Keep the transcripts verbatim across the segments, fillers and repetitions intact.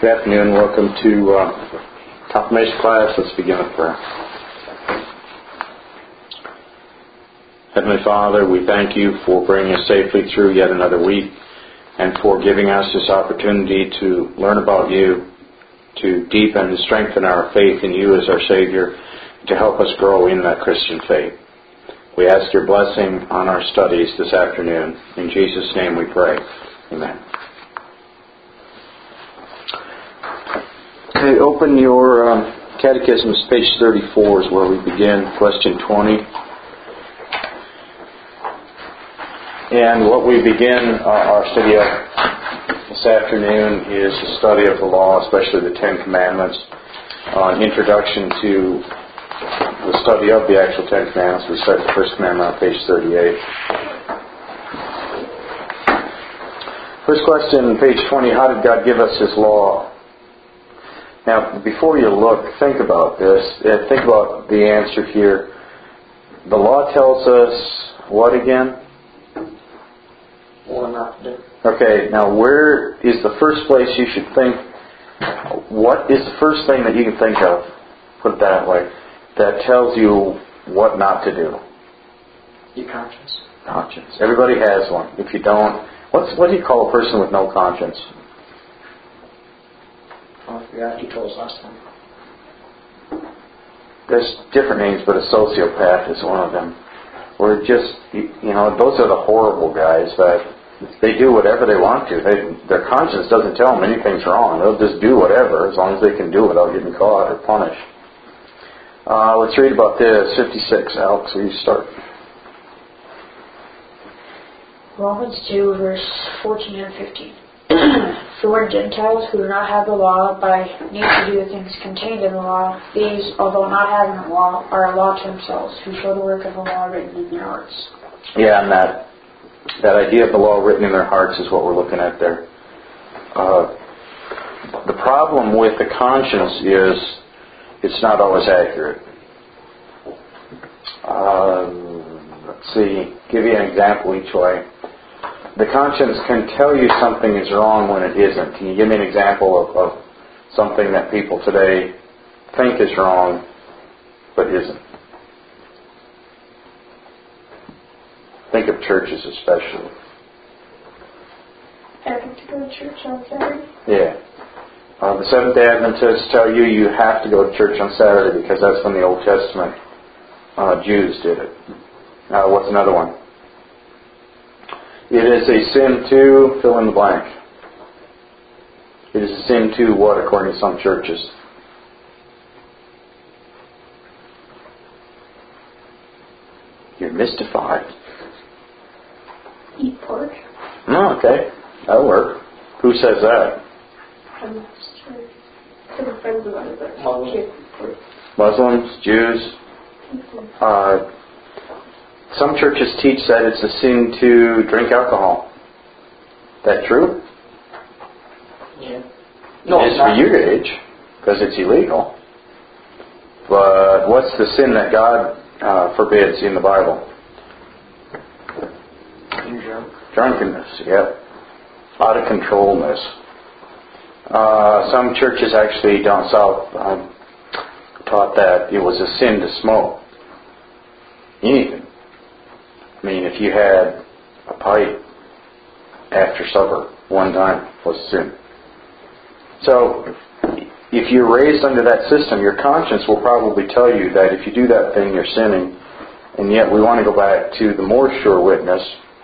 Good afternoon. Welcome to uh, confirmation class. Let's begin with prayer. Heavenly Father, we thank you for bringing us safely through yet another week and for giving us this opportunity to learn about you, to deepen and strengthen our faith in you as our Savior, to help us grow in that Christian faith. We ask your blessing on our studies this afternoon. In Jesus' name we pray. Amen. Okay, open your um, Catechisms, page thirty-four is where we begin, question twenty. And what we begin uh, our study of this afternoon is a study of the law, especially the Ten Commandments, uh, an introduction to the study of the actual Ten Commandments. We start the first commandment on page thirty-eight. First question, page twenty, how did God give us His law? Now, before you look, think about this. Think about the answer here. The law tells us what again? What not to do. Okay, now where is the first place you should think? What is the first thing that you can think of, put it that way, that tells you what not to do? Your conscience. Conscience. Everybody has one. If you don't, what's what do you call a person with no conscience? Oh, I forgot you told us last time. There's different names, but a sociopath is one of them. Or just, you know, those are the horrible guys that they do whatever they want to. They, their conscience doesn't tell them anything's wrong. They'll just do whatever as long as they can do it without getting caught or punished. Uh, let's read about this. fifty-six, Alex, will you start? Romans two, verse fourteen and fifteen. For when Gentiles who do not have the law by need to do the things contained in the law, these, although not having the law, are a law to themselves, who show the work of the law written in their hearts. Yeah, and that that idea of the law written in their hearts is what we're looking at there. Uh, the problem with the conscience is it's not always accurate. Uh, let's see, give you an example each way. The conscience can tell you something is wrong when it isn't. Can you give me an example of, of something that people today think is wrong but isn't? Think of churches especially. Having to go to church on Saturday? Yeah. Uh, the Seventh-day Adventists tell you you have to go to church on Saturday because that's when the Old Testament uh, Jews did it. Uh, what's another one? It is a sin to fill in the blank. It is a sin to what, according to some churches? You're mystified. Eat pork. Oh, okay. That'll work. Who says that? I'm not sure. Some friends of mine, but Muslims. Muslims, Jews. Uh, some churches teach that it's a sin to drink alcohol. Is that true? Yeah. No, it it's is not. for your age, because it's illegal. But what's the sin that God uh, forbids in the Bible? Drunk. Drunkenness, yep. Out of controlness. Uh, some churches actually down south um, taught that it was a sin to smoke. Anything. I mean, if you had a pipe after supper one time, was a sin. So, if you're raised under that system, your conscience will probably tell you that if you do that thing, you're sinning. And yet we want to go back to the more sure witness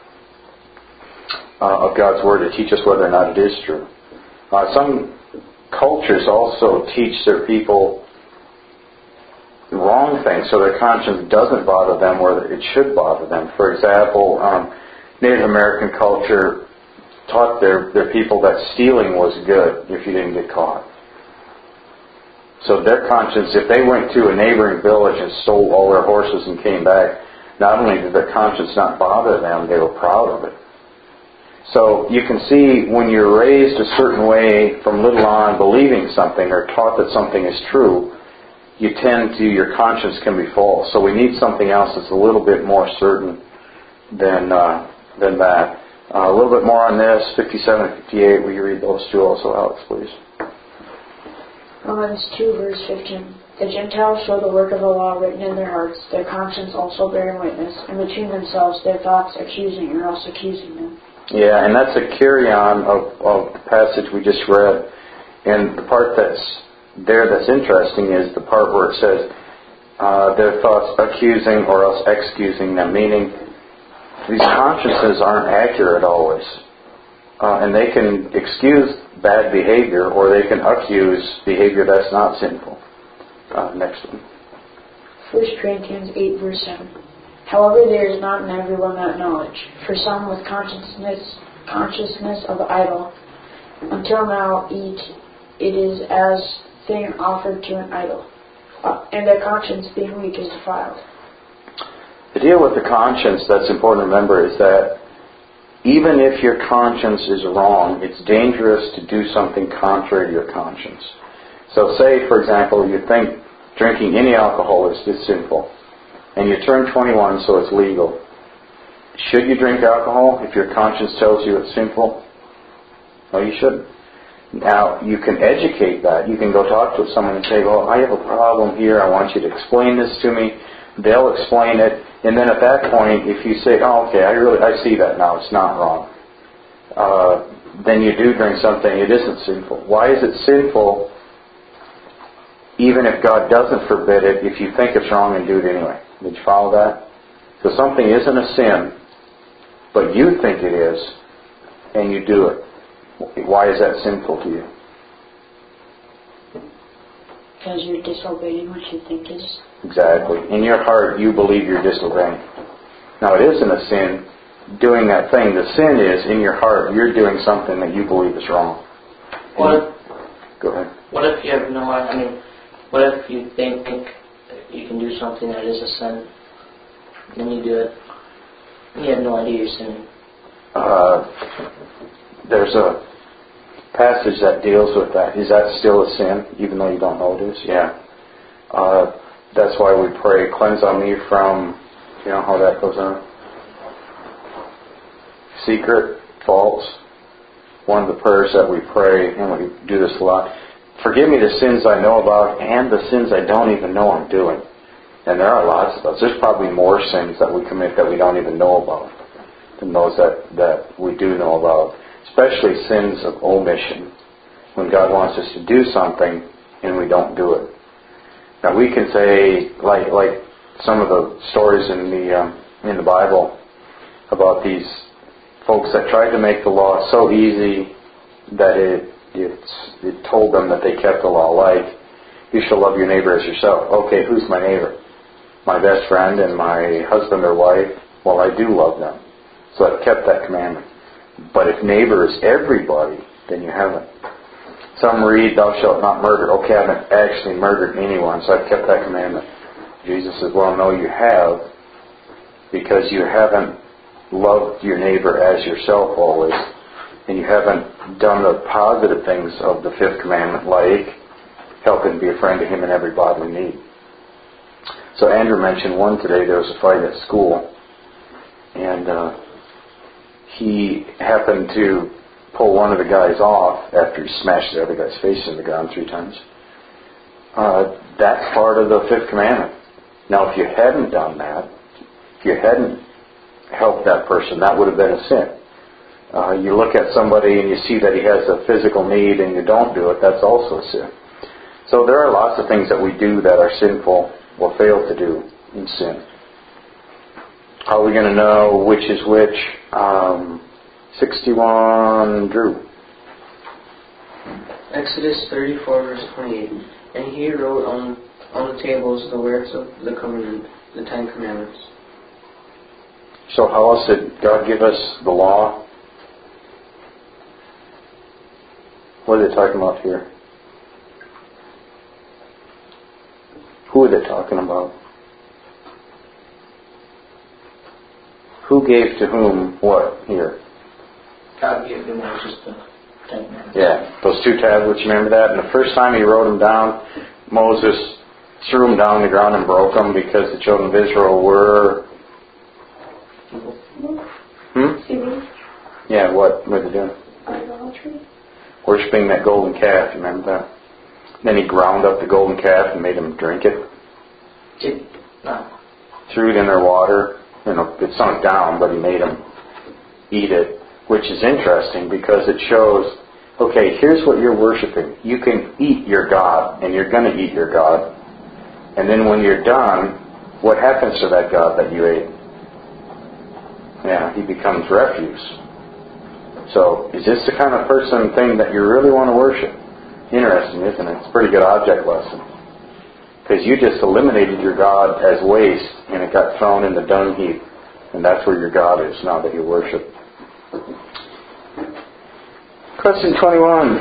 uh, of God's Word to teach us whether or not it is true. Uh, some cultures also teach their people the wrong things so their conscience doesn't bother them where it should bother them. For example, um, Native American culture taught their, their people that stealing was good if you didn't get caught. So their conscience, if they went to a neighboring village and stole all their horses and came back, not only did their conscience not bother them, they were proud of it. So you can see when you're raised a certain way from little on, believing something or taught that something is true, you tend to, your conscience can be false. So we need something else that's a little bit more certain than uh, than that. Uh, a little bit more on this, fifty-seven and fifty-eight. Will you read those two also, Alex, please? Romans two, verse fifteen. The Gentiles show the work of the law written in their hearts, their conscience also bearing witness, and between themselves their thoughts accusing or else accusing them. Yeah, and that's a carry-on of, of the passage we just read. And the part that's there that's interesting is the part where it says, uh, their thoughts accusing or else excusing them, meaning these consciences aren't accurate always. Uh, and they can excuse bad behavior or they can accuse behavior that's not sinful. Uh, next one. First Corinthians eight, verse seven. However, there is not in everyone that knowledge. For some with consciousness, consciousness of idol, until now eat, it is as thing offered to an idol, uh, and their conscience being weak is defiled. The deal with the conscience that's important to remember is that even if your conscience is wrong, it's dangerous to do something contrary to your conscience. So say, for example, you think drinking any alcohol is, is sinful, and you turn twenty-one, so it's legal. Should you drink alcohol if your conscience tells you it's sinful? No, you shouldn't. Now, you can educate that. You can go talk to someone and say, well, I have a problem here. I want you to explain this to me. They'll explain it. And then at that point, if you say, oh, okay, I really I see that now. It's not wrong. Uh, then you do drink something. It isn't sinful. Why is it sinful even if God doesn't forbid it if you think it's wrong and do it anyway? Did you follow that? So something isn't a sin, but you think it is, and you do it. Why is that sinful to you? Because you're disobeying what you think is... Exactly. In your heart, you believe you're disobeying. Now, it isn't a sin doing that thing. The sin is, in your heart, you're doing something that you believe is wrong. What if, Go ahead. what if you have no... I mean, what if you think you can do something that is a sin, then you do it, and you have no idea you're sinning? Uh, there's a passage that deals with that. Is that still a sin, even though you don't know it is? Yeah. Uh, that's why we pray, cleanse on me from, you know how that goes on? Secret, false. One of the prayers that we pray, and we do this a lot, forgive me the sins I know about and the sins I don't even know I'm doing. And there are lots of those. There's probably more sins that we commit that we don't even know about than those that, that we do know about. Especially sins of omission, when God wants us to do something and we don't do it. Now we can say, like like some of the stories in the um, in the Bible about these folks that tried to make the law so easy that it it's, it told them that they kept the law. Like, you shall love your neighbor as yourself. Okay, who's my neighbor? My best friend and my husband or wife? Well, I do love them, so I've kept that commandment. But if neighbor is everybody, then you haven't. Some read, thou shalt not murder. Okay, I haven't actually murdered anyone, so I've kept that commandment. Jesus says, well, no, you have, because you haven't loved your neighbor as yourself always, and you haven't done the positive things of the fifth commandment, like helping to be a friend to him in every bodily need. So Andrew mentioned one today. There was a fight at school, and uh, he happened to pull one of the guys off after he smashed the other guy's face in the ground three times. Uh, that's part of the fifth commandment. Now, if you hadn't done that, if you hadn't helped that person, that would have been a sin. Uh, you look at somebody and you see that he has a physical need and you don't do it, that's also a sin. So there are lots of things that we do that are sinful or fail to do in sin. How are we going to know which is which? Um, sixty-one, Drew. Exodus thirty-four, verse twenty-eight. And he wrote on on the tables the words of the covenant, the Ten Commandments. So how else did God give us the law? What are they talking about here? Who are they talking about? Who gave to whom what here? God gave to Moses the Ten Commandments. Yeah, those two tablets, you remember that? And the first time he wrote them down, Moses threw them down on the ground and broke them because the children of Israel were... Hmm? Yeah, what were they doing? Idolatry. Worshipping that golden calf, you remember that? Then he ground up the golden calf and made them drink it. Did, no. Threw it in their water. You know, it sunk down, but he made them eat it, which is interesting because it shows, okay, here's what you're worshiping. You can eat your God, and you're going to eat your God. And then when you're done, what happens to that God that you ate? Yeah, he becomes refuse. So, is this the kind of person thing that you really want to worship? Interesting, isn't it? It's a pretty good object lesson. Because you just eliminated your God as waste, and it got thrown in the dung heap. And that's where your God is now that you worship. Question twenty-one.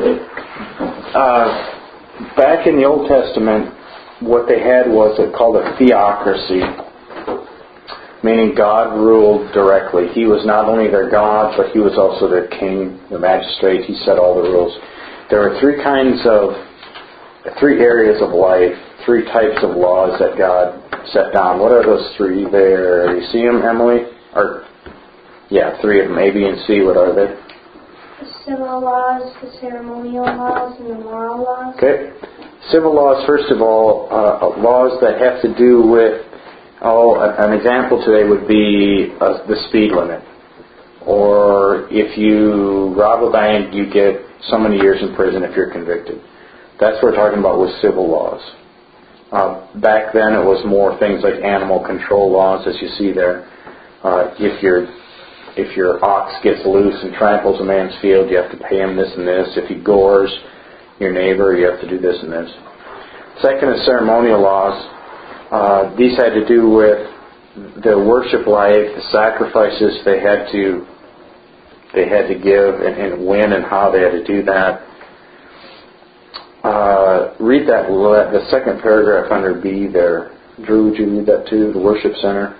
Uh, back in the Old Testament, what they had was it called a theocracy, meaning God ruled directly. He was not only their God, but He was also their king, the magistrate. He set all the rules. There were three kinds of, three areas of life, three types of laws that God set down. What are those three there? You see them, Emily? Or, yeah, three of them, A, B, and C. What are they? The civil laws, the ceremonial laws, and the moral laws. Okay. Civil laws, first of all, uh, laws that have to do with, oh, an example today would be uh, the speed limit. Or if you rob a bank, you get so many years in prison if you're convicted. That's what we're talking about with civil laws. Uh, back then it was more things like animal control laws, as you see there. Uh, if your if your ox gets loose and tramples a man's field, you have to pay him this and this. If he gores your neighbor, you have to do this and this. Second is ceremonial laws. Uh, these had to do with the worship life, the sacrifices they had to they had to give, and, and when and how they had to do that. Uh, read that the second paragraph under B there. Drew, would you read that too? The worship center.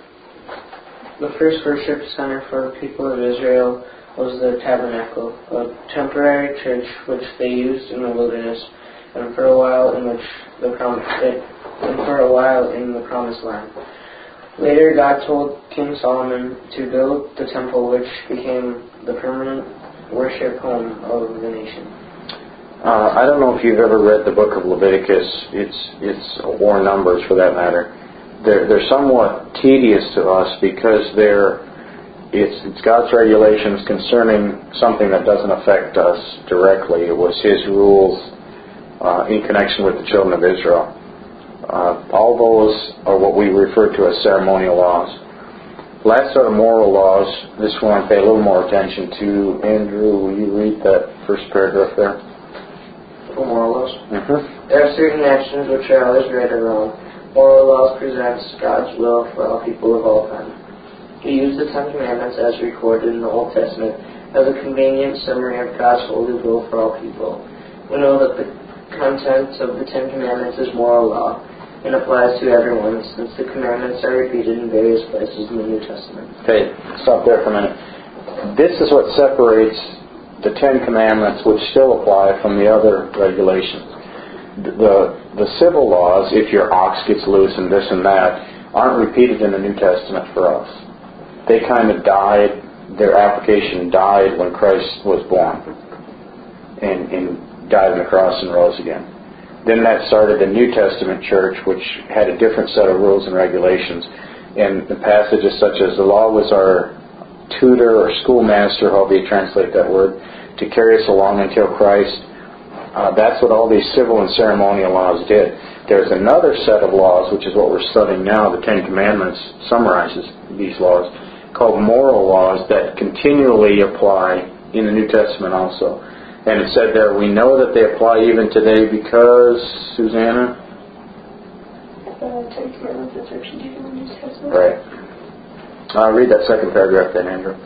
The first worship center for the people of Israel was the tabernacle, a temporary church which they used in the wilderness, and for a while in which the prom- and for a while in the promised land. Later, God told King Solomon to build the temple, which became the permanent worship home of the nation. Uh, I don't know if you've ever read the book of Leviticus. It's it's or Numbers for that matter. They're they're somewhat tedious to us because they're it's it's God's regulations concerning something that doesn't affect us directly. It was His rules uh, in connection with the children of Israel. Uh, all those are what we refer to as ceremonial laws. Last are the moral laws. This one I pay a little more attention to. Andrew, will you read that first paragraph there? Moral laws. Mm-hmm. There are certain actions which are always right or wrong. Moral laws presents God's will for all people of all time. We use the Ten Commandments as recorded in the Old Testament as a convenient summary of God's holy will for all people. We know that the content of the Ten Commandments is moral law and applies to everyone, since the commandments are repeated in various places in the New Testament. Okay, stop there for a minute. This is what separates the Ten Commandments, which still apply, from the other regulations. The the civil laws, if your ox gets loose and this and that, aren't repeated in the New Testament for us. They kind of died, their application died when Christ was born and, and died on the cross and rose again. Then that started the New Testament church, which had a different set of rules and regulations. And the passages such as the law was our tutor or schoolmaster, however you translate that word, to carry us along until Christ. Uh, that's what all these civil and ceremonial laws did. There's another set of laws, which is what we're studying now. The Ten Commandments summarizes these laws, called moral laws, that continually apply in the New Testament also. And it said there, we know that they apply even today because, Susanna? The Ten Commandments are repeated in the New Testament. Right. Uh, read that second paragraph then, Andrew.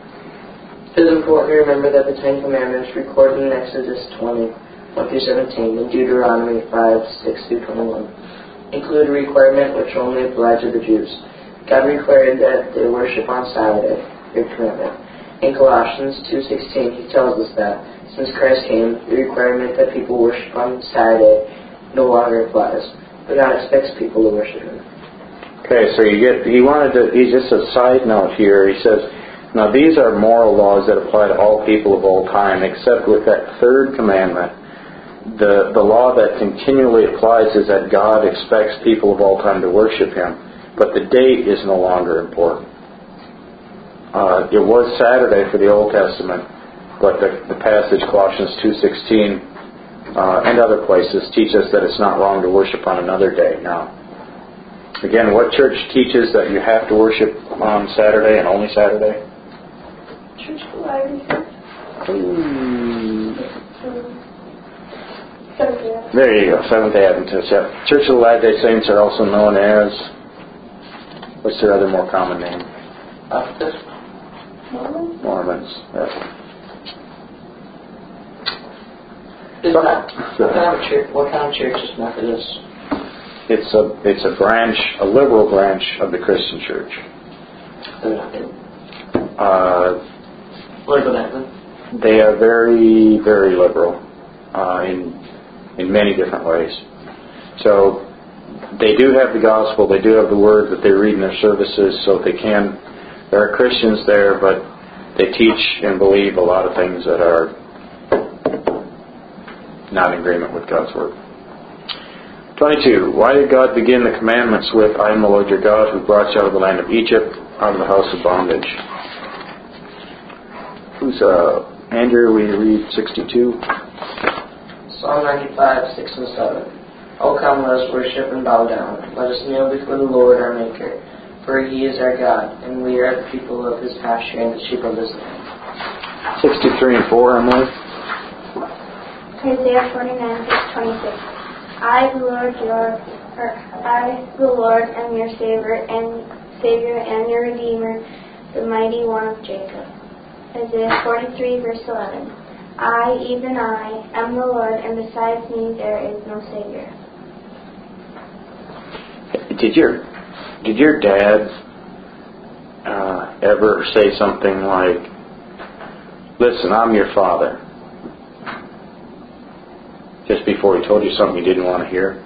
It is important to remember that the Ten Commandments recorded in Exodus twenty, one through seventeen, and Deuteronomy five, six through twenty-one, include a requirement which only applied to the Jews. God required that they worship on Saturday, their commandment. In Colossians two sixteen, He tells us that, since Christ came, the requirement that people worship on Saturday no longer applies, but God expects people to worship Him. Okay, so you get, he wanted to, he's just a side note here. He says, now these are moral laws that apply to all people of all time, except with that third commandment, the, the law that continually applies is that God expects people of all time to worship Him. But the date is no longer important. Uh, it was Saturday for the Old Testament, but the, the passage, Colossians two sixteen, uh, and other places teach us that it's not wrong to worship on another day. Now, again, what church teaches that you have to worship on Saturday and only Saturday? Church of Latter-day Hmm. Saints. There you go, Seventh-day Adventists. Yeah. Church of the Latter-day Saints are also known as, what's their other more common name? Baptist. Mormon? Mormons. Yeah. Is that, what kind of church? What kind of church is Methodist? It's a it's a branch, a liberal branch of the Christian church. They're not good. Uh, What about them? they are very very liberal uh, in in many different ways. So they do have the gospel. They do have the word that they read in their services. So they can. There are Christians there, but they teach and believe a lot of things that are not in agreement with God's word. twenty-two. Why did God begin the commandments with, I am the Lord your God who brought you out of the land of Egypt, out of the house of bondage? Who's, uh, Andrew, will you read sixty-two? Psalm ninety-five, six and seven. O come, let us worship and bow down. Let us kneel before the Lord our Maker. For He is our God, and we are the people of His pasture and the sheep of His land. sixty-three and four, Emily. Isaiah forty-nine, verse twenty-six. I, the Lord, your, or I, the Lord, am your Savior and Savior and your Redeemer, the mighty one of Jacob. Isaiah forty-three, verse eleven. I, even I, am the Lord, and besides me there is no Savior. Did your did your dad uh, ever say something like, "Listen, I'm your father," just before he told you something you didn't want to hear?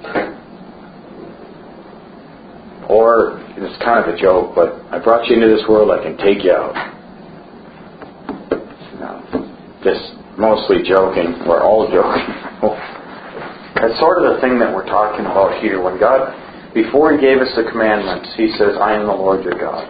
Or, it's kind of a joke, but I brought you into this world, I can take you out. No, just mostly joking. We're all joking. That's sort of the thing that we're talking about here. When God, before He gave us the commandments, He says, I am the Lord your God.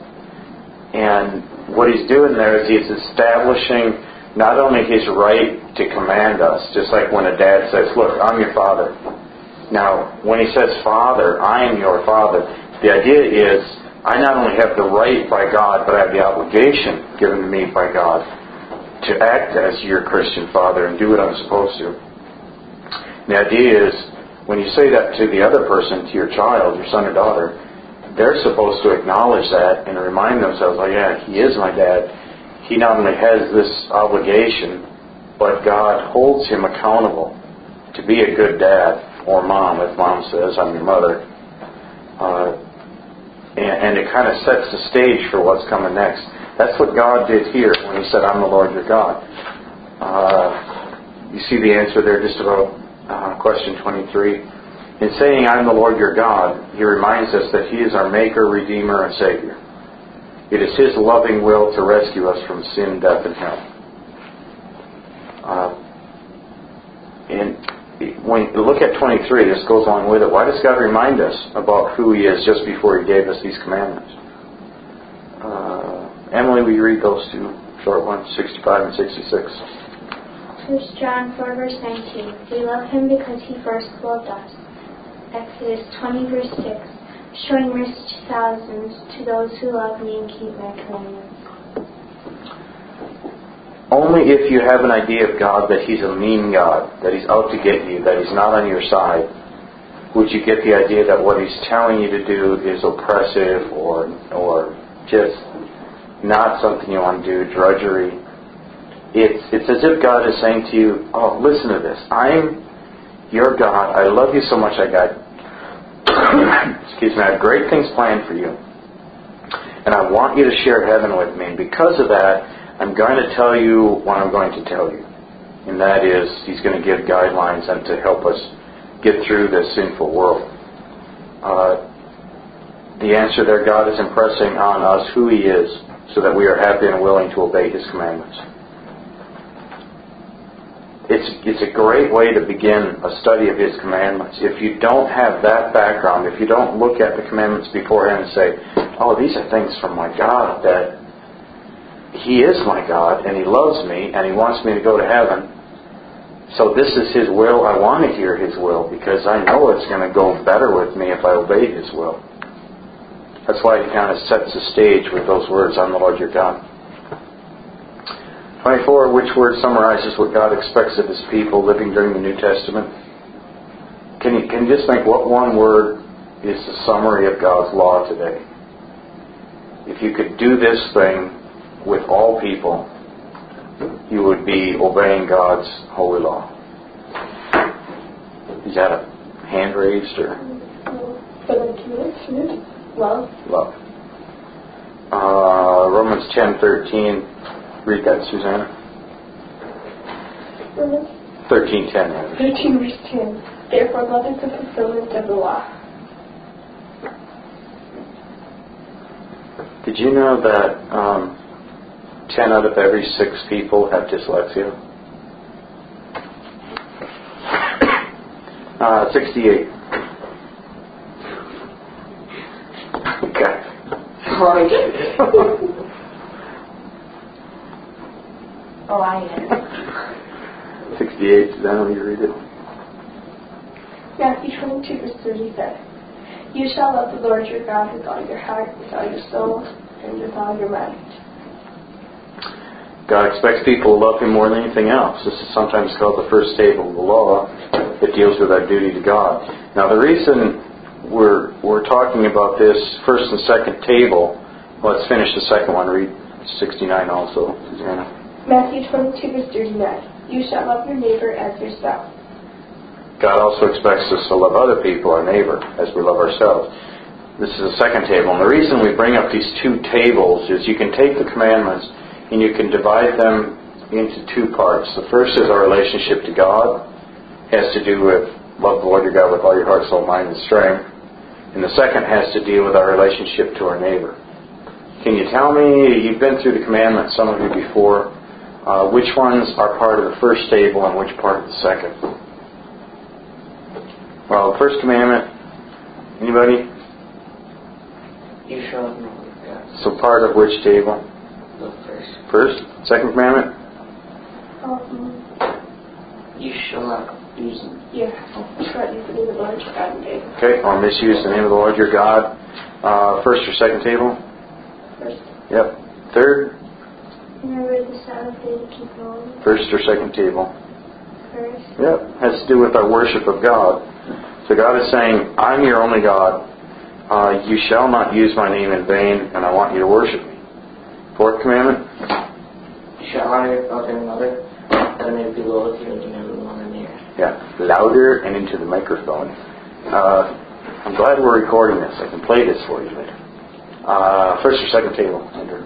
And what He's doing there is He's establishing not only His right to command us, just like when a dad says, look, I'm your father. Now, when He says father, I am your father, the idea is I not only have the right by God, but I have the obligation given to me by God to act as your Christian father and do what I'm supposed to. The idea is, when you say that to the other person, to your child, your son or daughter, they're supposed to acknowledge that and remind themselves, oh yeah, he is my dad. He not only has this obligation, but God holds him accountable to be a good dad or mom, if mom says, I'm your mother. Uh, and, and it kind of sets the stage for what's coming next. That's what God did here when He said, I'm the Lord your God. Uh, you see the answer there just about uh, question twenty-three. In saying, I'm the Lord your God, He reminds us that He is our Maker, Redeemer, and Savior. It is His loving will to rescue us from sin, death, and hell. Uh, and when you look at twenty-three, this goes along with it. Why does God remind us about who He is just before He gave us these commandments? Uh, Emily, will you read those two short ones, sixty-five and sixty-six? First John four, verse nineteen. We love Him because He first loved us. Exodus twenty, verse six. Showing mercy to thousands, to those who love me and keep my commandments. Only if you have an idea of God that He's a mean God, that He's out to get you, that He's not on your side, would you get the idea that what He's telling you to do is oppressive or or just not something you want to do, drudgery. It's it's as if God is saying to you, oh, listen to this. I'm your God. I love you so much. I got, excuse me, I have great things planned for you. And I want you to share heaven with me. And because of that, I'm going to tell you what I'm going to tell you. And that is, He's going to give guidelines and to help us get through this sinful world. Uh, the answer there, God is impressing on us who He is so that we are happy and willing to obey His commandments. it's it's a great way to begin a study of His commandments. If you don't have that background, if you don't look at the commandments beforehand and say, oh, these are things from my God, that He is my God, and He loves me, and He wants me to go to heaven, so this is His will, I want to hear His will, because I know it's going to go better with me if I obey His will. That's why He kind of sets the stage with those words, I'm the Lord your God. twenty-four, which word summarizes what God expects of His people living during the New Testament? Can you, can you just think what one word is the summary of God's law today? If you could do this thing with all people, you would be obeying God's holy law. Is that a hand raised or? For the commitment, love. Love. Uh, Romans ten thirteen. Read that, Susanna. Romans thirteen ten. thirteen verse ten. Therefore, love is the fulfillment of the law. Did you know that um, ten out of every six people have dyslexia? uh, sixty-eight. Okay. Right. Oh, I am. sixty-eight, Susanna, will you read it? Matthew twenty-two verse thirty-seven. You shall love the Lord your God with all your heart, with all your soul, and with all your mind. God expects people to love Him more than anything else. This is sometimes called the first table of the law. It deals with our duty to God. Now, the reason we're we're talking about this first and second table, let's finish the second one. Read sixty-nine also, Susanna. Matthew twenty-two verse thirty-nine. You shall love your neighbor as yourself. God also expects us to love other people, our neighbor, as we love ourselves. This is the second table. And the reason we bring up these two tables is you can take the commandments and you can divide them into two parts. The first is our relationship to God. It has to do with love the Lord your God with all your heart, soul, mind, and strength. And the second has to deal with our relationship to our neighbor. Can you tell me, you've been through the commandments, some of you before, uh, which ones are part of the first table and which part of the second? Well, the first commandment, anybody? You shall have no other gods. So part of which table? The first. First? Second commandment? Um, You shall not use them. yeah, you shall not use the name of the Lord your God in vain. Okay, or misuse the name of the Lord your God. Uh, first or second table? First. Yep. Third? Remember the Sabbath day to keep holy. First or second table? First. Yep. Has to do with our worship of God. So God is saying, I'm your only God. Uh, you shall not use my name in vain, and I want you to worship me. Fourth commandment? You shall honor your father and mother, that it may be well with you and you never want to near. Yeah. Louder and into the microphone. Uh, I'm glad we're recording this. I can play this for you later. Uh, first or second table, Andrew?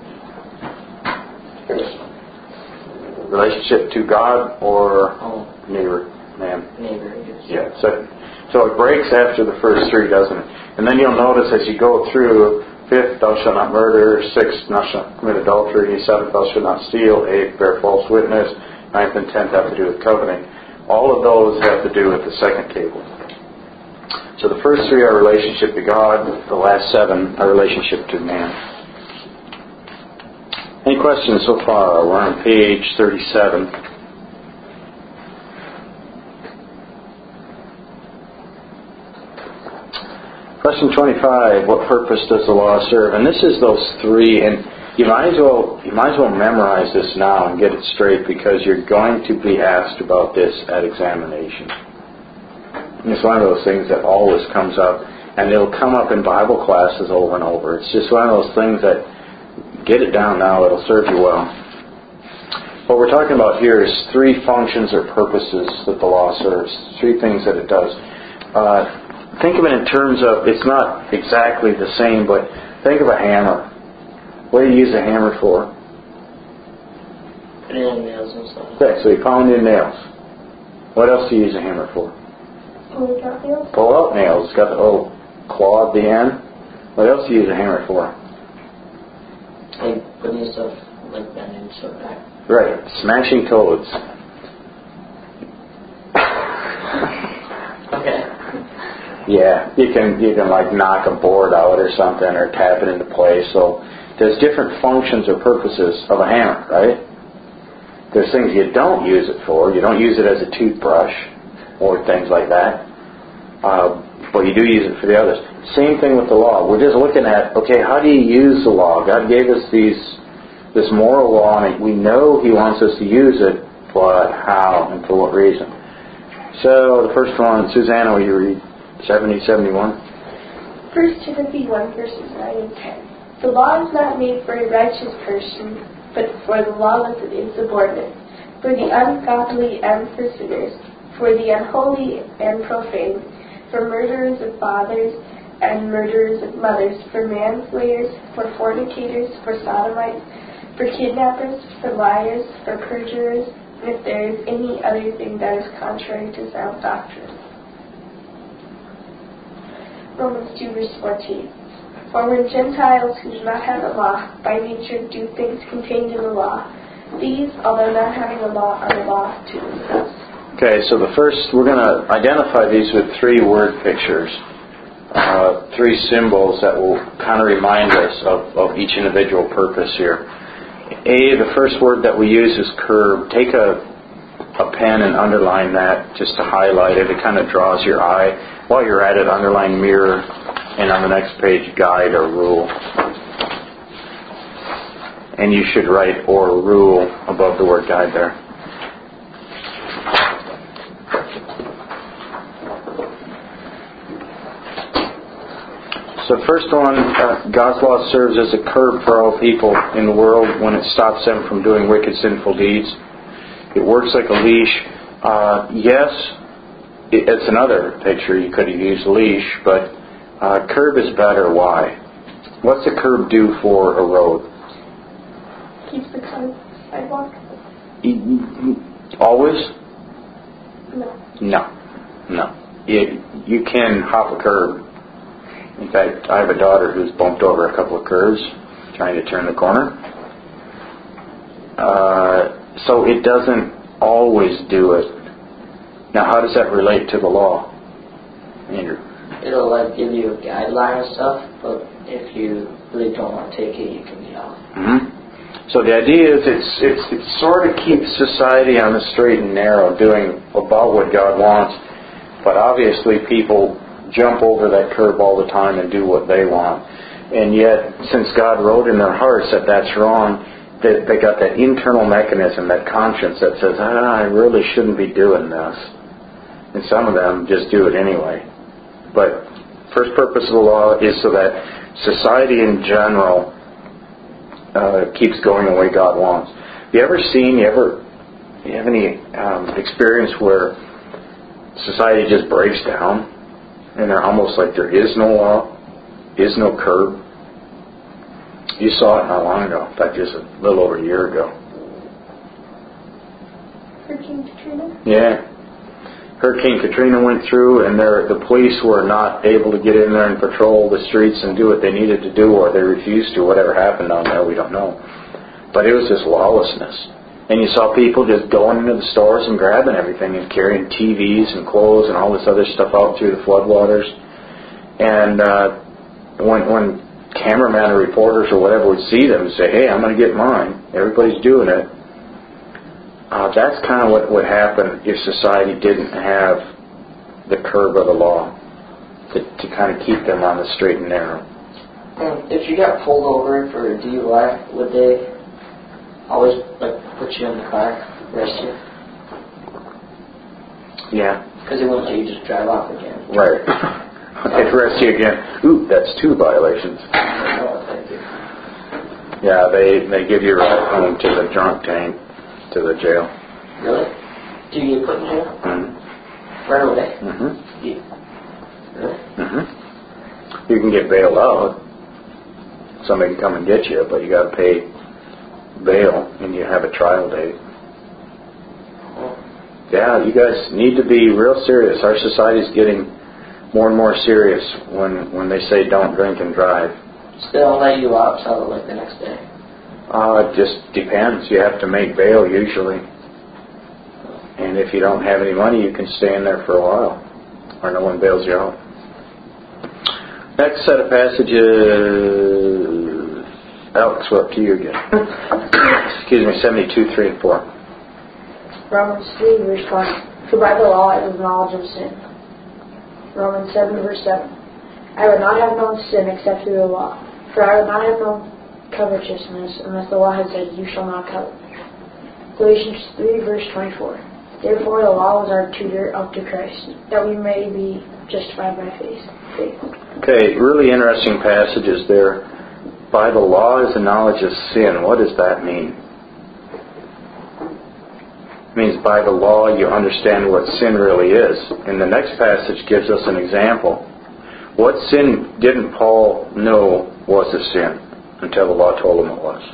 First. Relationship to God or Oh, neighbor, ma'am? neighbor. Yes. Yeah. So, so it breaks after the first three, doesn't it? And then you'll notice as you go through, fifth, thou shalt not murder. Sixth, thou shalt not commit adultery. Seventh, thou shalt not steal. Eighth, bear false witness. Ninth and tenth have to do with coveting. All of those have to do with the second table. So the first three are relationship to God. The last seven are relationship to man. Any questions so far? We're on page thirty-seven. Question twenty-five, what purpose does the law serve? And this is those three, and you might as well you might as well memorize this now and get it straight, because you're going to be asked about this at examination. And it's one of those things that always comes up, and it'll come up in Bible classes over and over. It's just one of those things that, get it down now, it'll serve you well. What we're talking about here is three functions or purposes that the law serves, three things that it does. Uh, Think of it in terms of, it's not exactly the same, but think of a hammer. What do you use a hammer for? Put it in nails and stuff. Okay, so you pound in nails. What else do you use a hammer for? Pull out nails. Pull out nails. It's got the little claw at the end. What else do you use a hammer for? Like putting stuff like that and stuff back. Right, smashing toads. Yeah, you can you can like knock a board out or something, or tap it into place. So there's different functions or purposes of a hammer, right? There's things you don't use it for. You don't use it as a toothbrush or things like that. Uh, but you do use it for the others. Same thing with the law. We're just looking at, okay, how do you use the law? God gave us these this moral law, and we know He wants us to use it, but how and for what reason? So the first one, Susanna, will you read seventy, seventy-one? First Timothy one, verses nine and ten. The law is not made for a righteous person, but for the lawless and insubordinate, for the ungodly and for sinners, for the unholy and profane, for murderers of fathers and murderers of mothers, for manslayers, for fornicators, for sodomites, for kidnappers, for liars, for perjurers, and if there is any other thing that is contrary to sound doctrine. Romans two, verse fourteen. For when Gentiles who do not have a law by nature do things contained in the law, these, although not having a law, are a law to themselves. Okay, so the first, we're going to identify these with three word pictures, uh, three symbols that will kind of remind us of, of each individual purpose here. A, the first word that we use is curb. Take a, a pen and underline that just to highlight it. It kind of draws your eye. While you're at it, underline mirror, and on the next page, guide or rule. And you should write or rule above the word guide there. So the first one, uh, God's law serves as a curb for all people in the world when it stops them from doing wicked, sinful deeds. It works like a leash. Uh, yes, it, it's another picture. You could have used leash, but uh, curb is better. Why? What's a curb do for a road? Keeps the sidewalk? Always? No. No. No. It, you can hop a curb. In fact, I have a daughter who's bumped over a couple of curves trying to turn the corner. Uh, so it doesn't always do it. Now, how does that relate to the law? Andrew? It'll like give you a guideline and stuff, but if you really don't want to take it, you can get off. Mm-hmm. So the idea is it's, it's, it sort of keeps society on the straight and narrow, doing about what God wants, but obviously people jump over that curb all the time and do what they want. And yet, since God wrote in their hearts that that's wrong, they, they got that internal mechanism, that conscience that says, ah, I really shouldn't be doing this. And some of them just do it anyway. But first purpose of the law is so that society in general uh, keeps going the way God wants. Have you ever seen, you ever, you have any um, experience where society just breaks down? And they're almost like there is no law, is no curb. You saw it not long ago, in fact, just a little over a year ago. Hurricane Katrina? Yeah. Hurricane Katrina went through, and the police were not able to get in there and patrol the streets and do what they needed to do, or they refused to. Whatever happened down there, we don't know. But it was just lawlessness. And you saw people just going into the stores and grabbing everything and carrying T Vs and clothes and all this other stuff out through the floodwaters. And uh, when when cameramen or reporters or whatever would see them and say, hey, I'm going to get mine. Everybody's doing it. Uh, that's kind of what would happen if society didn't have the curb of the law to, to kind of keep them on the straight and narrow. And if you got pulled over for a D U I, would they always like put you in the car, arrest you? Yeah. Because they wouldn't let you just drive off again. Right. They'd arrest you again. Ooh, that's two violations. No, thank you. Yeah, they they give you a ride home to the drunk tank, to the jail. Really? Do you get put in jail? Mm-hmm. Right away? Mm-hmm. You, really? Mm-hmm. You can get bailed out. Somebody can come and get you, but you got to pay bail, and you have a trial date. Yeah, you guys need to be real serious. Our society's getting more and more serious when when they say don't drink and drive. So they don't let you out until like the next day? Uh, it just depends. You have to make bail usually. And if you don't have any money, you can stay in there for a while, or no one bails you out. Next set of passages. Alex, we're up to you again. Excuse me, seventy-two, three and four. Romans three, verse one. For by the law is the knowledge of sin. Romans seven, verse seven. I would not have known sin except through the law. For I would not have known covetousness unless the law had said, you shall not covet. Galatians three, verse twenty-four. Therefore the law was our tutor up to Christ, that we may be justified by faith. Okay, really interesting passages there. By the law is the knowledge of sin. What does that mean? It means by the law you understand what sin really is. And the next passage gives us an example. What sin didn't Paul know was a sin until the law told him it was?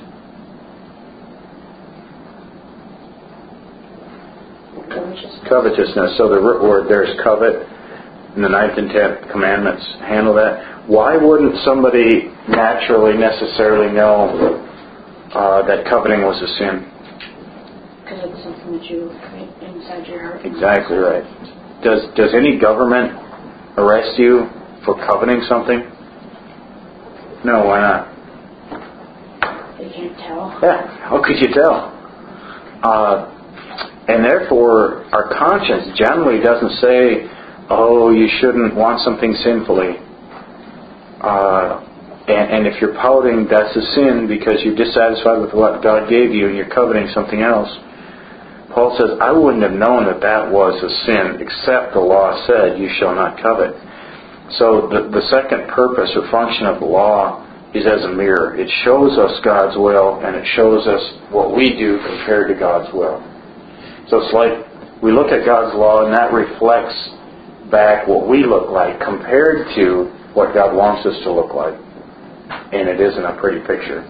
Covetousness. Covetousness. So the root word there is covet. And the ninth and tenth commandments handle that. Why wouldn't somebody naturally necessarily know uh, that coveting was a sin? Because it's something that you create inside your heart. Exactly right. Does does any government arrest you for coveting something? No, why not? They can't tell. Yeah, how could you tell? Uh, and therefore, our conscience generally doesn't say, oh, you shouldn't want something sinfully. Uh, and, and if you're pouting, that's a sin because you're dissatisfied with what God gave you and you're coveting something else. Paul says, I wouldn't have known that that was a sin except the law said, you shall not covet. So the, the second purpose or function of the law is as a mirror. It shows us God's will and it shows us what we do compared to God's will. So it's like we look at God's law and that reflects back what we look like compared to what God wants us to look like. And it isn't a pretty picture.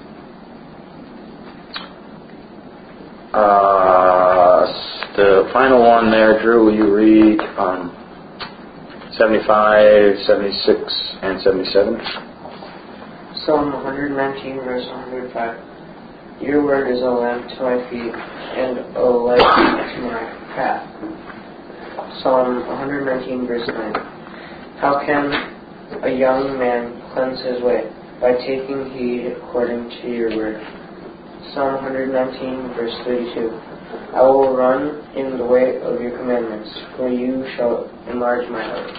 Uh, the final one there, Drew, will you read um, seventy-five, seventy-six, and seventy-seven? Psalm one nineteen, verse one hundred five. Your word is a lamp to my feet and a light to my path. Psalm one nineteen, verse nine. How can a young man cleanse his way? By taking heed according to your word. Psalm one nineteen, verse thirty-two. I will run in the way of your commandments, for you shall enlarge my heart.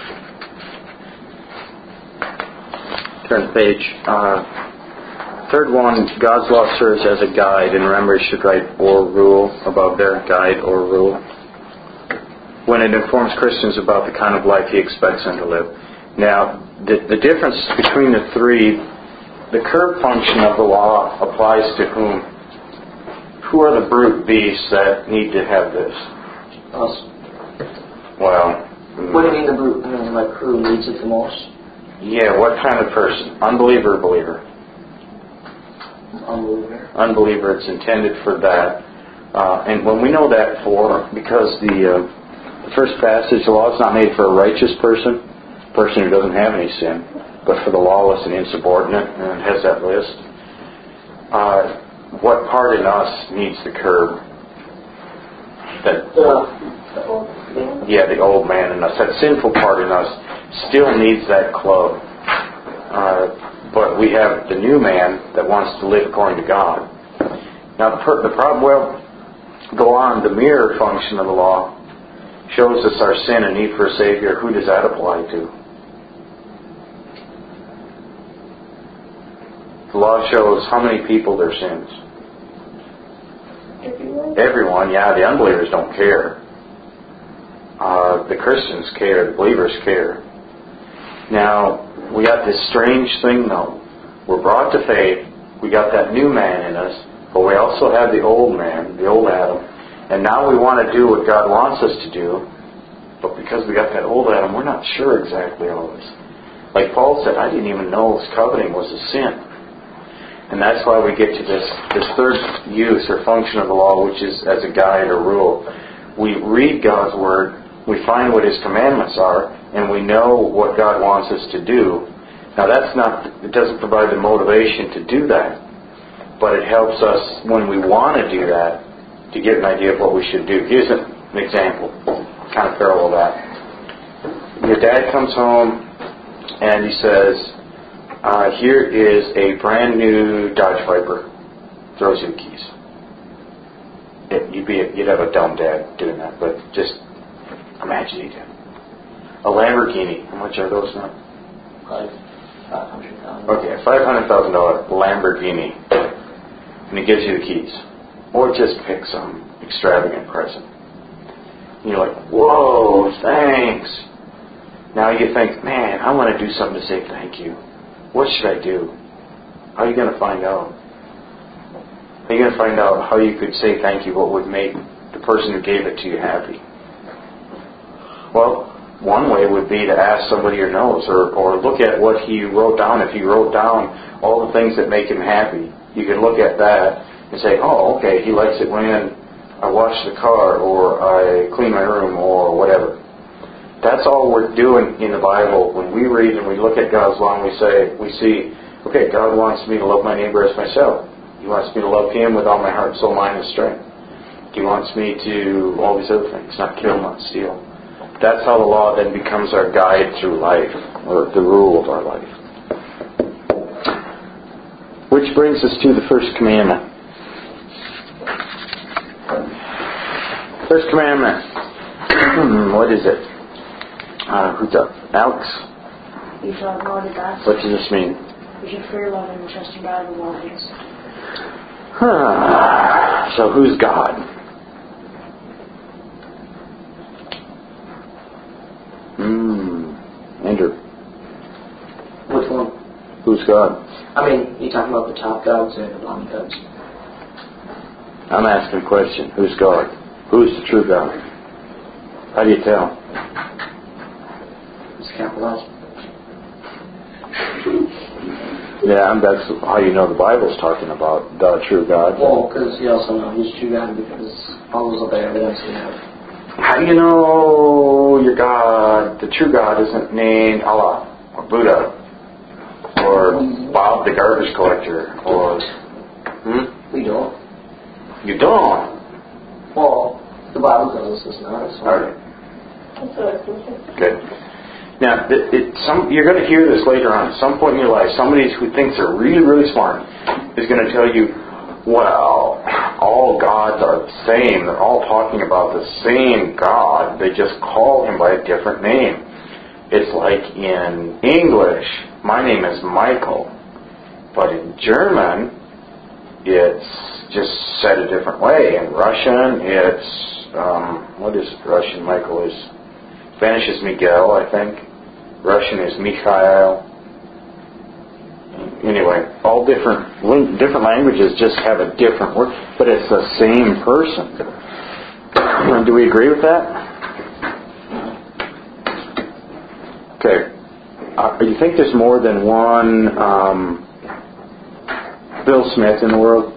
Turn the page. Uh, third one, God's law serves as a guide, and remember, you should write or rule above there, guide or rule, when it informs Christians about the kind of life He expects them to live. Now, the, the difference between the three, the curb function of the law applies to whom? Who are the brute beasts that need to have this? Us. Well, What do you mean the brute? I mean, like, who needs it the most? yeah, what kind of person? Unbeliever or believer? Unbeliever. Unbeliever, it's intended for that. Uh, and when we know that for, because the, uh, the first passage, the law is not made for a righteous person, a person who doesn't have any sin, but for the lawless and insubordinate, and it has that list. Uh, what part in us needs the curb? That, The, the old man? yeah, the old man in us, that sinful part in us, still needs that club. Uh, but we have the new man that wants to live according to God. Now, the, per- the problem, well, go on, the mirror function of the law shows us our sin and need for a Savior. Who does that apply to? The law shows how many people their sins. Everyone? Everyone, yeah, the unbelievers don't care. Uh, the Christians care, the believers care. Now, we got this strange thing though. We're brought to faith, we got that new man in us, but we also have the old man, the old Adam, and now we want to do what God wants us to do, but because we got that old Adam, we're not sure exactly always. Like Paul said, I didn't even know coveting was a sin. And that's why we get to this, this third use or function of the law, which is as a guide or rule. We read God's Word, we find what His commandments are, and we know what God wants us to do. Now that's not, it doesn't provide the motivation to do that, but it helps us when we want to do that to get an idea of what we should do. Here's an example, kind of parallel that. Your dad comes home, and he says, uh, here is a brand new Dodge Viper. Throws you the keys. It, you'd, be a, you'd have a dumb dad doing that, but just imagine you did. A Lamborghini. How much are those now? Like five hundred thousand. Okay, a five hundred thousand dollar Lamborghini. And he gives you the keys. Or just pick some extravagant present. And you're like, whoa, thanks. Now you think, man, I want to do something to say thank you. What should I do? How are you going to find out? How are you going to find out how you could say thank you, what would make the person who gave it to you happy? Well, one way would be to ask somebody who knows, or, or look at what he wrote down. If he wrote down all the things that make him happy, you could look at that and say, oh, okay, he likes it when I wash the car, or I clean my room, or whatever. That's all we're doing in the Bible. When we read and we look at God's law and we say, we see, okay, God wants me to love my neighbor as myself. He wants me to love Him with all my heart, soul, mind, and strength. He wants me to all these other things, not kill, not steal. That's how the law then becomes our guide through life, or the rule of our life. Which brings us to the first commandment. First commandment. What is it? Uh, who's up? Alex? You shall know the God. What does this mean? You should fear, love, and trust in God with all things. Huh. So who's God? Hmm. Andrew. Which one? Who's God? I mean, you talking about the top gods and the bottom gods? I'm asking a question. Who's God? Who's the true God? How do you tell? It's capitalized. Yeah, and that's how you know the Bible's talking about the true God. Well, because you also know who's true God because all those other evidence we have. How do you know your God, the true God, isn't named Allah or Buddha or Bob the garbage collector or... Hmm? We don't. You don't? Well, the Bible tells us it's not. So. All right. That's what I was thinking. Good. Now, it, it, some, you're going to hear this later on. At some point in your life, somebody who thinks they're really, really smart is going to tell you, well, all gods are the same. They're all talking about the same God. They just call Him by a different name. It's like in English, my name is Michael. But in German, it's just said a different way. In Russian, it's, um, what is Russian? Michael is... Spanish is Miguel, I think. Russian is Mikhail. Anyway, all different different languages just have a different word, but it's the same person. Do we agree with that? Okay. Uh, you think there's more than one um, Bill Smith in the world?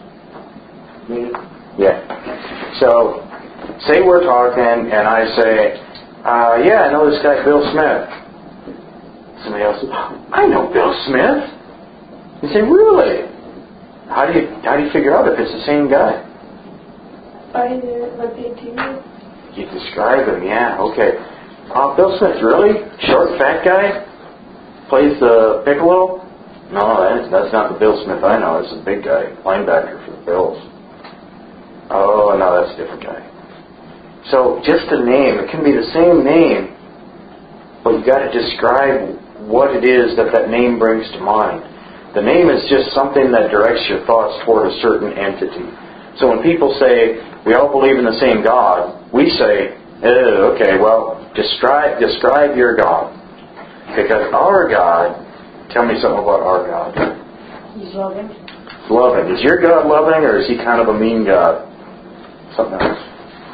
Yeah. So, say we're talking, and I say, Uh, yeah, I know this guy, Bill Smith. Somebody else says, I know Bill Smith. You say, really? How do you how do you figure out if it's the same guy? By the, what they do. You describe him, yeah, okay. Uh, Bill Smith, really? Short, fat guy? Plays the piccolo? No, that's, that's not the Bill Smith I know. It's a big guy, linebacker for the Bills. Oh, no, that's a different guy. So just a name, it can be the same name, but you've got to describe what it is that that name brings to mind. The name is just something that directs your thoughts toward a certain entity. So when people say, we all believe in the same God, we say, oh, okay, well, describe, describe your God. Because our God, tell me something about our God. He's loving. Loving. Is your God loving, or is He kind of a mean God? Something else.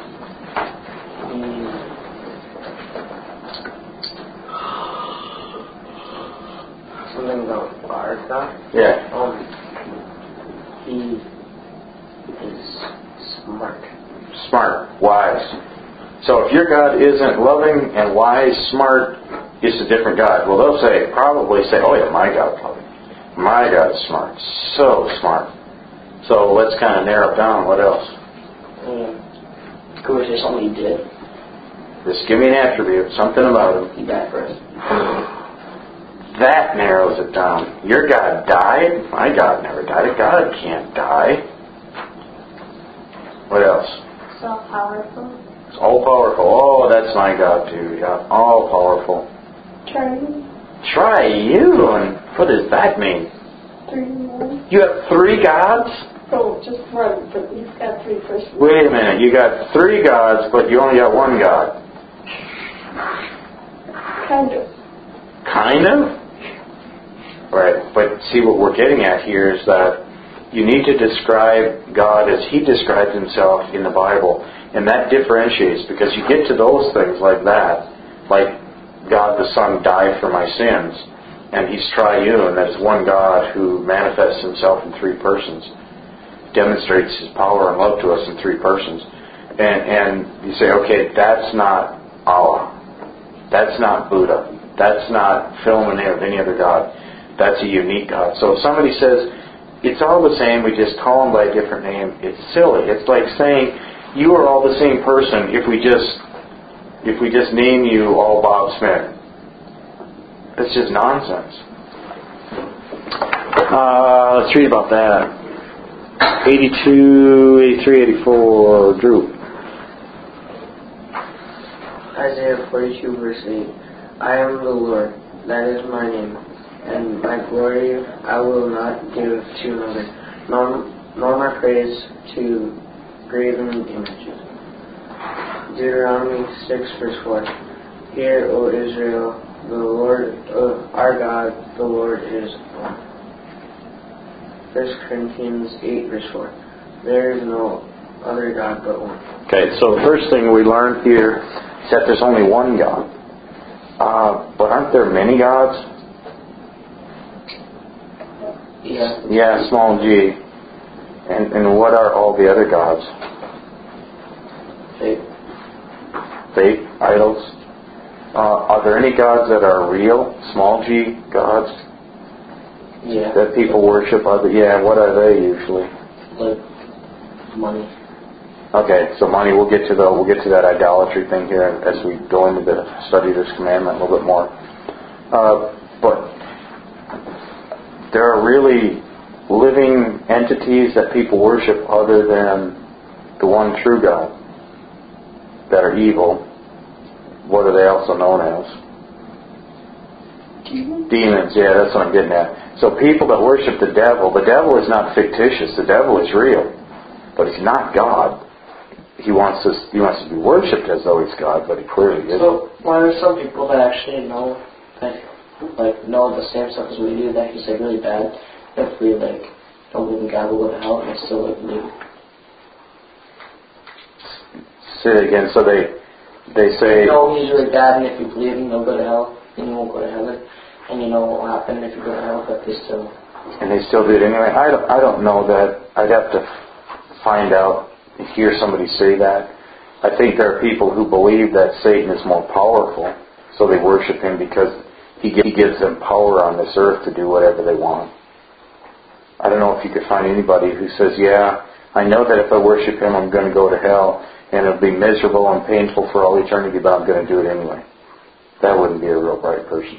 Something about our God? Yeah. Um, he is smart. Smart, wise. So if your God isn't loving and wise, smart, it's a different God. Well, they'll say, probably say, oh yeah, my God's loving. My God's smart. So smart. So let's kind of narrow it down. What else? Um, could we say something he did? Just give me an attribute, something about him. He died for us. That narrows it down. Your God died? My God never died. God can't die. What else? It's all powerful. It's all powerful. Oh, that's my God too. Yeah, all powerful. Triune. Triune? What does that mean? Three in one. You have three gods? Oh, just one, but he's got three persons. Wait a minute. You got three gods, but you only got one God. Kind of. Kind of? Right. But see, what we're getting at here is that you need to describe God as He describes Himself in the Bible. And that differentiates, because you get to those things like that, like God the Son died for my sins, and He's triune, that is one God who manifests Himself in three persons, demonstrates His power and love to us in three persons. And, and you say, okay, that's not Allah. That's not Buddha. That's not Philomene of any other God. That's a unique God. So if somebody says, it's all the same, we just call Him by a different name, it's silly. It's like saying, you are all the same person if we just if we just name you all Bob Smith. It's just nonsense. Uh, let's read about that. eighty-two, eighty-three, eighty-four, Drew. Isaiah forty-two, verse eight. I am the Lord, that is my name, and my glory I will not give to another, nor, nor my praise to graven images. Deuteronomy six, verse four. Hear, O Israel, the Lord, uh, our God, the Lord is one. First Corinthians eight, verse four. There is no other God but one. Okay, so the first thing we learned here is that there's only one God. Uh, but aren't there many gods? Yeah. Yeah, small g. And, and what are all the other gods? Faith. Faith, idols. Uh, are there any gods that are real, small g gods? Yeah. That people worship? Other, yeah, what are they usually? Like money. Okay, so money. We'll get to the we'll get to that idolatry thing here as we go into the study of this commandment a little bit more. Uh, but there are really living entities that people worship other than the one true God that are evil. What are they also known as? Demons. Demons. Yeah, that's what I'm getting at. So people that worship the devil, the devil is not fictitious. The devil is real, but he's not God. He wants us. He wants to be worshipped as though he's God, but he clearly isn't. So, well, there's some people that actually know, that, like, know the same stuff as we do, that he's, like, really bad. If we, like, don't believe in God, we'll go to hell, and they still, like, believe. Say it again. So they, they say. No, he's really bad, and if you believe him, you'll go to hell, and you won't go to heaven. And you know what will happen if you go to hell, but they still. And they still do it anyway. I don't. I don't know that. I'd have to find out. Hear somebody say that. I think there are people who believe that Satan is more powerful, so they worship him because he gives them power on this earth to do whatever they want. I don't know if you could find anybody who says, yeah, I know that if I worship him, I'm going to go to hell, and it'll be miserable and painful for all eternity, but I'm going to do it anyway. That wouldn't be a real bright person.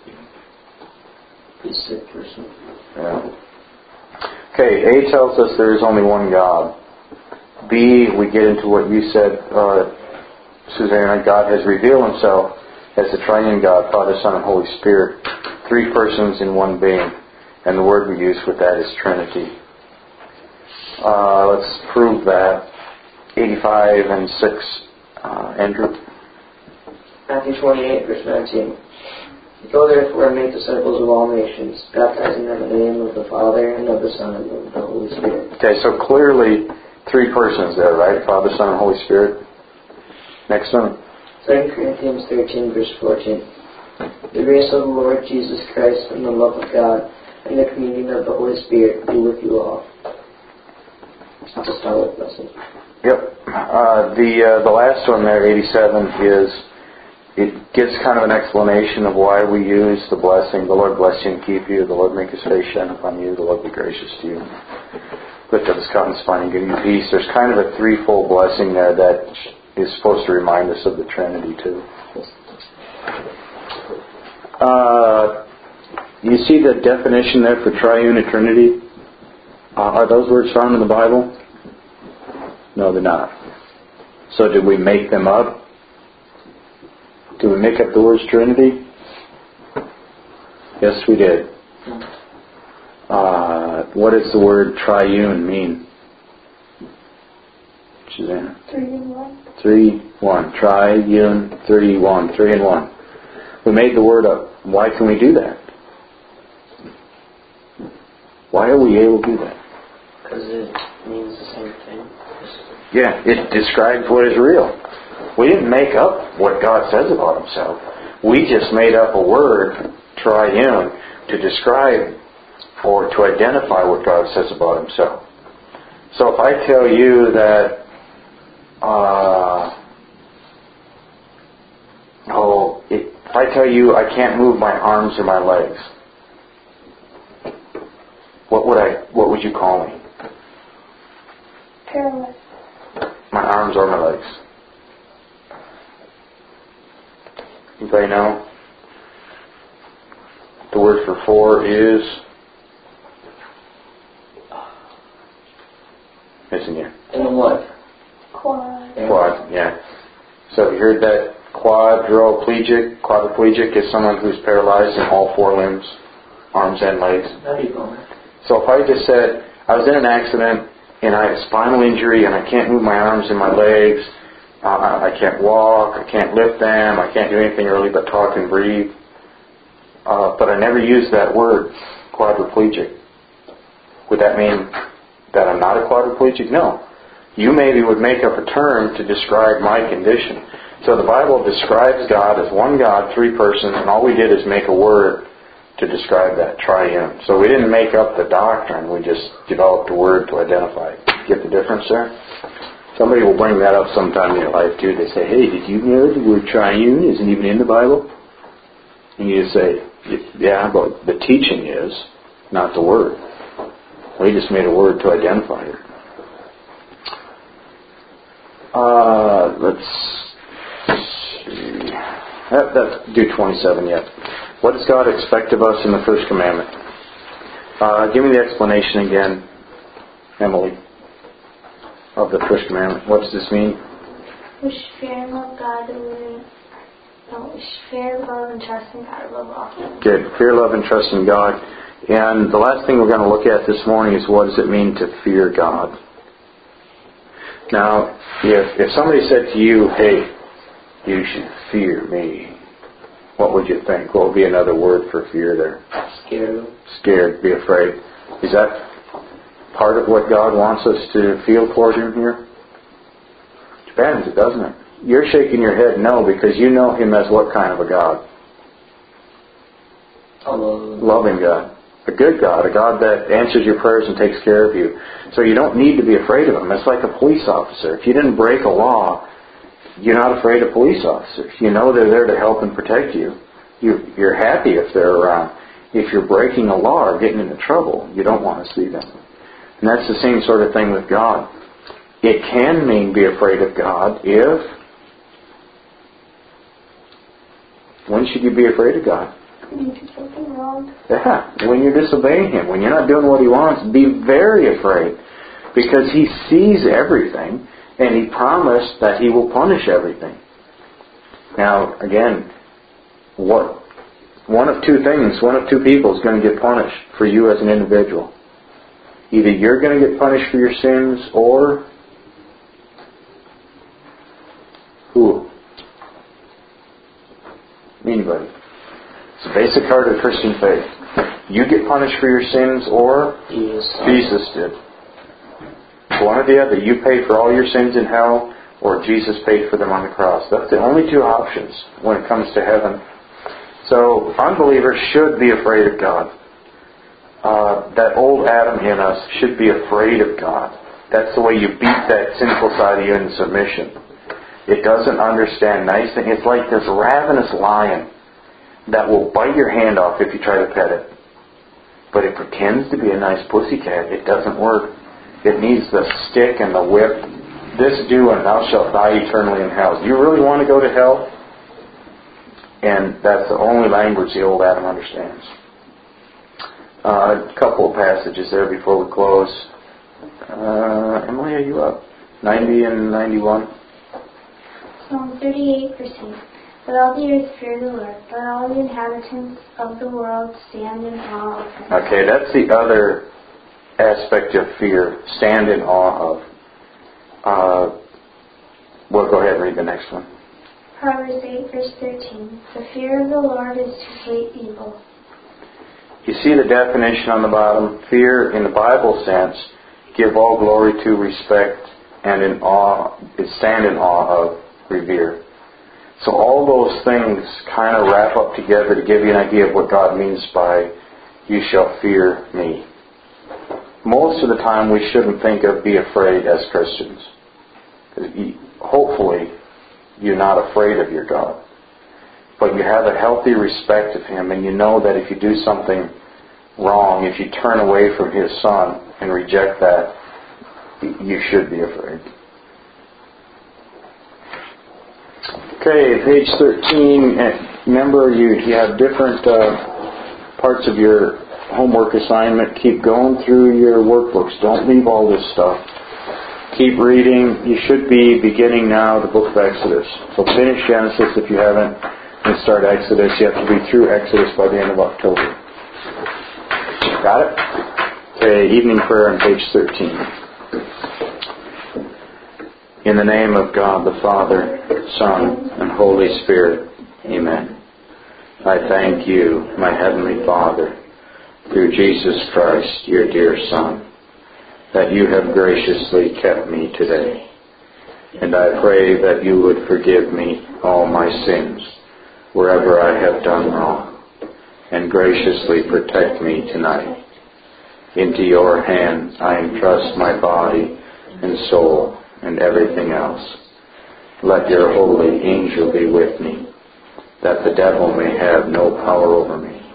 Be a sick person. Yeah. Okay, A tells us there is only one God. B, we get into what you said, uh, Susanna. God has revealed Himself as the triune God, Father, Son, and Holy Spirit, three persons in one being, and the word we use with that is Trinity. Uh, let's prove that. eighty-five and six, uh, Andrew. Matthew twenty-eight, verse nineteen. Go therefore and make disciples of all nations, baptizing them in the name of the Father, and of the Son, and of the Holy Spirit. Okay, so clearly three persons there, right? Father, Son, and Holy Spirit. Next one. Second Corinthians thirteen, verse fourteen. The grace of the Lord Jesus Christ, and the love of God, and the communion of the Holy Spirit be with you all. Apostolic blessing. Yep. Uh, the uh, the last one there, eighty-seven, is it gives kind of an explanation of why we use the blessing. The Lord bless you and keep you. The Lord make His face shine upon you. The Lord be gracious to you. Lift up His countenance upon you and give you peace. There's kind of a threefold blessing there that is supposed to remind us of the Trinity too. Uh, You see the definition there for triune and Trinity? Uh, are those words found in the Bible? No, they're not. So did we make them up? Did we make up the words Trinity? Yes, we did. Uh, what does the word triune mean? Susanna? Three and one. Three, one. Triune, three, one. Three and one. We made the word up. Why can we do that? Why are we able to do that? Because it means the same thing. Yeah, it describes what is real. We didn't make up what God says about Himself. We just made up a word, triune, to describe or to identify what God says about Himself. So if I tell you that, uh, oh, it, if I tell you I can't move my arms or my legs, what would I? What would you call me? Paralyzed. My arms or my legs? Anybody know? The word for four is, isn't it? And the what? Quad. Quad, yeah. So you heard that quadriplegic? Quadriplegic is someone who's paralyzed in all four limbs, arms and legs. How do you go, man? So if I just said, I was in an accident and I have a spinal injury and I can't move my arms and my legs, uh, I can't walk, I can't lift them, I can't do anything really but talk and breathe, uh, but I never used that word, quadriplegic. Would that mean that I'm not a quadriplegic? No. You maybe would make up a term to describe my condition. So the Bible describes God as one God, three persons, and all we did is make a word to describe that, triune. So we didn't make up the doctrine, we just developed a word to identify it. Get the difference there? Somebody will bring that up sometime in your life too. They say, hey, did you know the word triune isn't even in the Bible? And you just say, yeah, but the teaching is, not the word. We just made a word to identify it. Uh, let's see. That, that's do twenty-seven yet. What does God expect of us in the first commandment? Uh, give me the explanation again, Emily, of the first commandment. What does this mean? We should fear and love God, and we, no, we should fear, love, and trust in God above all things. Good. Fear, love, and trust in God. And the last thing we're going to look at this morning is what does it mean to fear God? Now, if, if somebody said to you, hey, you should fear me, what would you think? What would be another word for fear there? Scared. Scared, be afraid. Is that part of what God wants us to feel toward Him here? Depends, doesn't it? You're shaking your head no, because you know Him as what kind of a God? A loving. Loving God. A good God. A God that answers your prayers and takes care of you. So you don't need to be afraid of Him. It's like a police officer. If you didn't break a law, you're not afraid of police officers. You know they're there to help and protect you. you. You're happy if they're around. If you're breaking a law or getting into trouble, you don't want to see them. And that's the same sort of thing with God. It can mean be afraid of God if... When should you be afraid of God? When you do something wrong. Yeah, when you're disobeying Him, when you're not doing what He wants, be very afraid. Because He sees everything, and He promised that He will punish everything. Now, again, what one of two things, one of two people is going to get punished for you as an individual. Either you're going to get punished for your sins, or who? Anybody. It's a basic part of the Christian faith. You get punished for your sins, or Jesus. Jesus did. One or the other. You paid for all your sins in hell, or Jesus paid for them on the cross. That's the only two options when it comes to heaven. So unbelievers should be afraid of God. Uh, that old Adam in us should be afraid of God. That's the way you beat that sinful side of you into submission. It doesn't understand nice things. It's like this ravenous lion that will bite your hand off if you try to pet it. But it pretends to be a nice pussycat. It doesn't work. It needs the stick and the whip. This do and thou shalt die eternally in hell. Do you really want to go to hell? And that's the only language the old Adam understands. Uh, a couple of passages there before we close. Uh, Emily, are you up? ninety and ninety-one? Psalm thirty-eight, verse eight. Let all the earth fear the Lord. Let all the inhabitants of the world stand in awe of Him. Okay, that's the other aspect of fear. Stand in awe of. Uh, well, go ahead and read the next one. Proverbs eight, verse thirteen. The fear of the Lord is to hate evil. You see the definition on the bottom? Fear, in the Bible sense, give all glory to, respect, and in awe, stand in awe of, revere. So all those things kind of wrap up together to give you an idea of what God means by, you shall fear me. Most of the time we shouldn't think of be afraid as Christians. Hopefully you're not afraid of your God. But you have a healthy respect of Him, and you know that if you do something wrong, if you turn away from His Son and reject that, you should be afraid. Okay, page thirteen. Remember, you, you have different uh, parts of your homework assignment. Keep going through your workbooks. Don't leave all this stuff. Keep reading. You should be beginning now the book of Exodus. So finish Genesis if you haven't, and start Exodus. You have to be through Exodus by the end of October. Got it? Okay, evening prayer on page thirteen. In the name of God the Father, Son, and Holy Spirit. Amen. I thank you, my Heavenly Father, through Jesus Christ, your dear Son, that you have graciously kept me today. And I pray that you would forgive me all my sins, wherever I have done wrong, and graciously protect me tonight. Into your hands I entrust my body and soul and everything else. Let your holy angel be with me, that the devil may have no power over me.